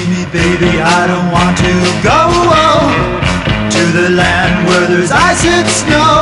leave me, baby, I don't want to go to the land where there's ice and snow.